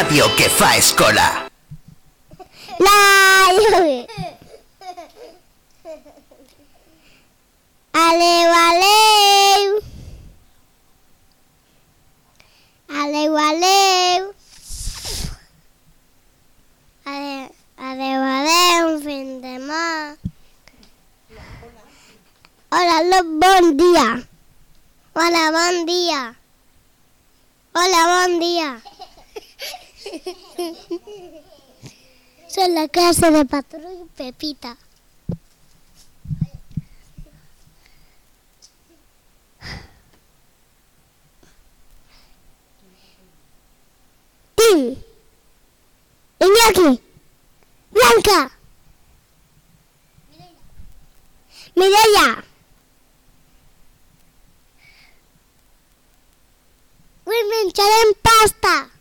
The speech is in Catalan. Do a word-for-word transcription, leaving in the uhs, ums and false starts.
ràdio que fa escola. La lluvia. Aleu, aleu. Aleu, aleu. Adeu, adeu, adeu, fins demà. Hola, bon dia. Hola, bon dia. Hola, bon dia. Soy la clase de Patrull Pepita. Tim, Iñaki, Blanca, Mireia. Avui menjarem pasta.